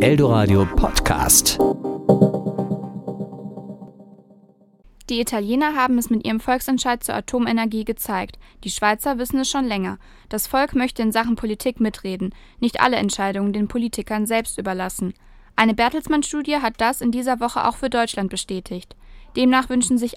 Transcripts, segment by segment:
Eldoradio Podcast. Die Italiener haben es mit ihrem Volksentscheid zur Atomenergie gezeigt. Die Schweizer wissen es schon länger. Das Volk möchte in Sachen Politik mitreden, nicht alle Entscheidungen den Politikern selbst überlassen. Eine Bertelsmann-Studie hat das in dieser Woche auch für Deutschland bestätigt. Demnach wünschen sich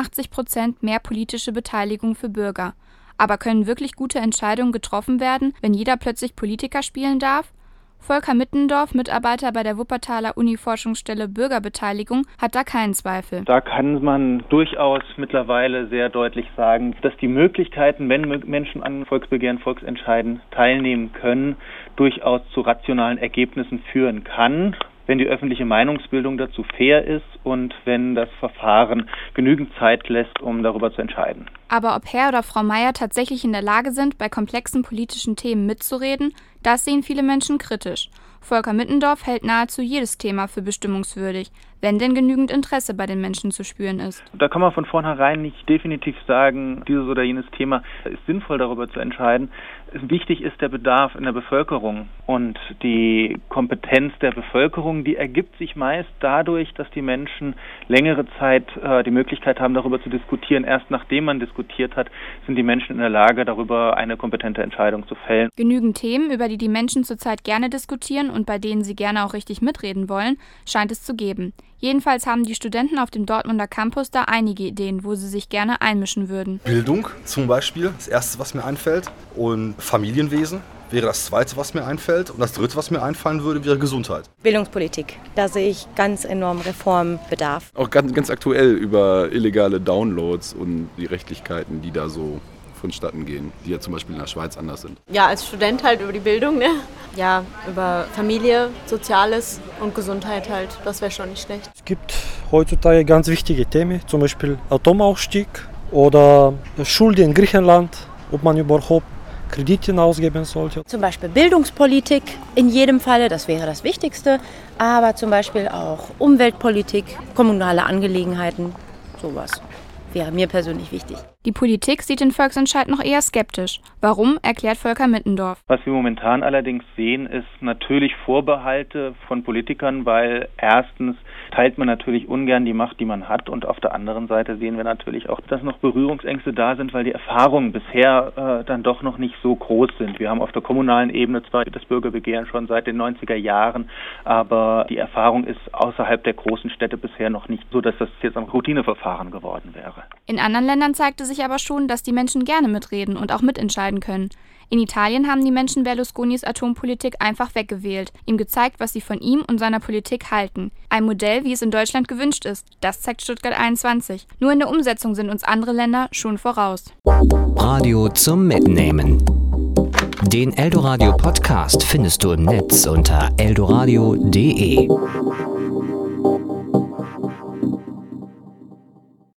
81% mehr politische Beteiligung für Bürger. Aber können wirklich gute Entscheidungen getroffen werden, wenn jeder plötzlich Politiker spielen darf? Volker Mittendorf, Mitarbeiter bei der Wuppertaler Uni-Forschungsstelle Bürgerbeteiligung, hat da keinen Zweifel. Da kann man durchaus mittlerweile sehr deutlich sagen, dass die Möglichkeiten, wenn Menschen an Volksbegehren, Volksentscheiden teilnehmen können, durchaus zu rationalen Ergebnissen führen kann, wenn die öffentliche Meinungsbildung dazu fair ist und wenn das Verfahren genügend Zeit lässt, um darüber zu entscheiden. Aber ob Herr oder Frau Meier tatsächlich in der Lage sind, bei komplexen politischen Themen mitzureden, das sehen viele Menschen kritisch. Volker Mittendorf hält nahezu jedes Thema für bestimmungswürdig, wenn denn genügend Interesse bei den Menschen zu spüren ist. Da kann man von vornherein nicht definitiv sagen, dieses oder jenes Thema ist sinnvoll, darüber zu entscheiden. Wichtig ist der Bedarf in der Bevölkerung und die Kompetenz der Bevölkerung, die ergibt sich meist dadurch, dass die Menschen längere Zeit die Möglichkeit haben, darüber zu diskutieren. Erst nachdem man diskutiert hat, sind die Menschen in der Lage, darüber eine kompetente Entscheidung zu fällen. Genügend Themen, über die Menschen zurzeit gerne diskutieren und bei denen sie gerne auch richtig mitreden wollen, scheint es zu geben. Jedenfalls haben die Studenten auf dem Dortmunder Campus da einige Ideen, wo sie sich gerne einmischen würden. Bildung zum Beispiel, das Erste, was mir einfällt. Und Familienwesen wäre das Zweite, was mir einfällt. Und das Dritte, was mir einfallen würde, wäre Gesundheit. Bildungspolitik, da sehe ich ganz enorm Reformbedarf. Auch ganz aktuell über illegale Downloads und die Rechtlichkeiten, die da so vonstatten gehen, die ja zum Beispiel in der Schweiz anders sind. Ja, als Student halt über die Bildung, ne? Ja, über Familie, Soziales und Gesundheit halt, das wäre schon nicht schlecht. Es gibt heutzutage ganz wichtige Themen, zum Beispiel Atomausstieg oder Schulden in Griechenland, ob man überhaupt Kredite ausgeben sollte. Zum Beispiel Bildungspolitik in jedem Falle, das wäre das Wichtigste, aber zum Beispiel auch Umweltpolitik, kommunale Angelegenheiten, sowas wäre mir persönlich wichtig. Die Politik sieht den Volksentscheid noch eher skeptisch. Warum, erklärt Volker Mittendorf. Was wir momentan allerdings sehen, ist natürlich Vorbehalte von Politikern, weil erstens teilt man natürlich ungern die Macht, die man hat, und auf der anderen Seite sehen wir natürlich auch, dass noch Berührungsängste da sind, weil die Erfahrungen bisher dann doch noch nicht so groß sind. Wir haben auf der kommunalen Ebene zwar das Bürgerbegehren schon seit den 90er Jahren, aber die Erfahrung ist außerhalb der großen Städte bisher noch nicht so, dass das jetzt ein Routineverfahren geworden wäre. In anderen Ländern zeigte sich aber schon, dass die Menschen gerne mitreden und auch mitentscheiden können. In Italien haben die Menschen Berlusconis Atompolitik einfach weggewählt, ihm gezeigt, was sie von ihm und seiner Politik halten. Ein Modell, wie es in Deutschland gewünscht ist, das zeigt Stuttgart 21. Nur in der Umsetzung sind uns andere Länder schon voraus. Radio zum Mitnehmen. Den Eldoradio Podcast findest du im Netz unter eldoradio.de.